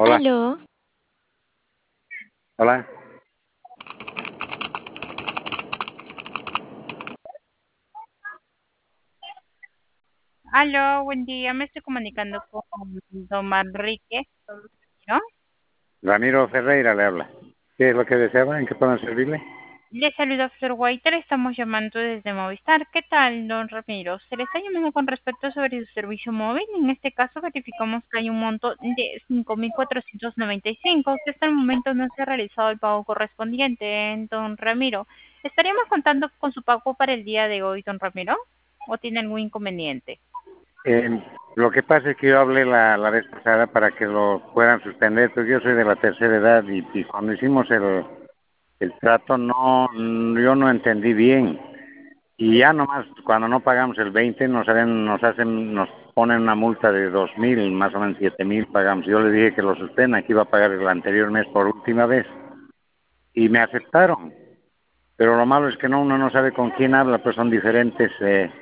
Hola, Aló, hola. Aló, buen día. Me estoy comunicando con don Manrique, ¿no? Ramiro Ferreira le habla. ¿Qué es lo que deseaba? ¿En qué puedo servirle? Le saluda Flor White, le estamos llamando desde Movistar. ¿Qué tal, don Ramiro? Se le está llamando con respecto sobre su servicio móvil. En este caso verificamos que hay un monto de 5.495. que hasta el momento no se ha realizado el pago correspondiente, don Ramiro. ¿Estaríamos contando con su pago para el día de hoy, don Ramiro? ¿O tiene algún inconveniente? Lo que pasa es que yo hablé la vez pasada para que lo puedan suspender, pero yo soy de la tercera edad y cuando hicimos el trato yo no entendí bien. Y ya nomás cuando no pagamos el 20 nos ponen una multa de 2.000, más o menos 7.000 pagamos. Yo les dije que lo suspendan, que iba a pagar el anterior mes por última vez y me aceptaron. Pero lo malo es que uno no sabe con quién habla, pues son diferentes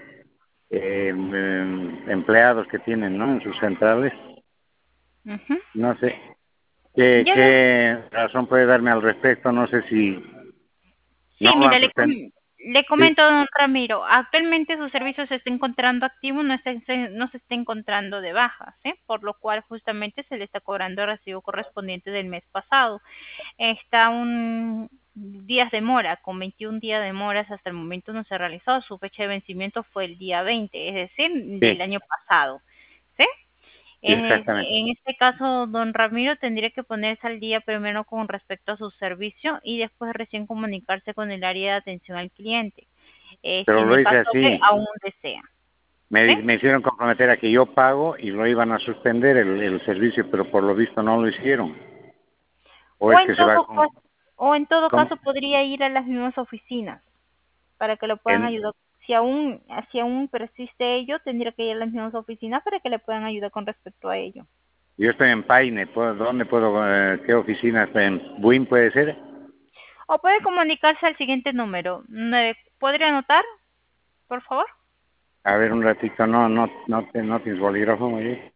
empleados que tienen, ¿no? En sus centrales. Ujú. No sé qué, Ya le qué razón puede darme al respecto. No sé si Sí, no lo mira, han suspendido. le Sí, comento, don Ramiro, actualmente su servicio se está encontrando activo, no se está encontrando de baja, ¿sí? Por lo cual justamente se le está cobrando el recibo correspondiente del mes pasado. Está un días de mora, con 21 días de moras hasta el momento no se ha realizado, su fecha de vencimiento fue el día 20, es decir, del sí, año pasado, ¿sí? sí, exactamente. En este caso, don Ramiro tendría que ponerse al día primero con respecto a su servicio y después recién comunicarse con el área de atención al cliente, si Pero en lo el hice caso que así. aún desea. ¿Sí? Me hicieron comprometer a que yo pago y lo iban a suspender el servicio, pero por lo visto no lo hicieron. O O es en que se va todo con... caso, o en todo ¿Cómo? caso podría ir a las mismas oficinas para que lo puedan En- ayudar. Si aún persiste ello, tendría que ir a las mismas oficinas para que le puedan ayudar con respecto a ello. yo estoy en Paine. ¿Dónde puedo? ¿Qué oficina estoy? ¿En Buin puede ser? O puede comunicarse al siguiente número. ¿Podría anotar, por favor? A ver, un ratito, no tienes bolígrafo, oye.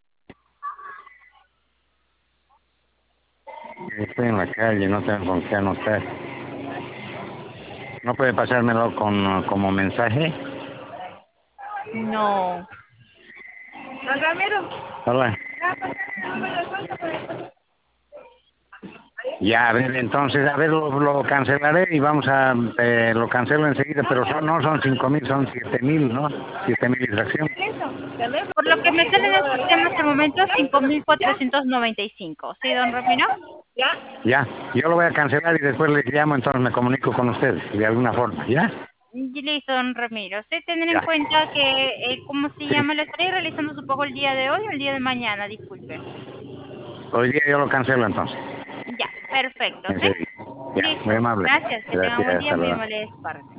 Estoy en la calle, no tengo con qué anotar. ¿No puede pasármelo como mensaje? No. Don Ramiro, Hola. Ya, a ver, entonces, a ver, lo cancelaré y lo cancelo enseguida, pero no son 5.000, son 7.000, ¿no? 7.000 y fracción. Por lo que me sale en el sistema hasta el momento, 5.495. ¿Sí, don Ramiro? Ya, yo lo voy a cancelar y después les llamo, entonces me comunico con ustedes, de alguna forma, ¿ya? Y listo, don Ramiro. Sí, tener en Ya. cuenta que, ¿cómo se Sí. llama? Le estaré realizando su pago el día de hoy o el día de mañana, disculpe. Hoy día yo lo cancelo entonces. Ya, perfecto, ¿sí? Enseguida. Ya, muy Listo. amable. Gracias. Que tenga buen Gracias, día. hasta Muy luego. amable de su parte.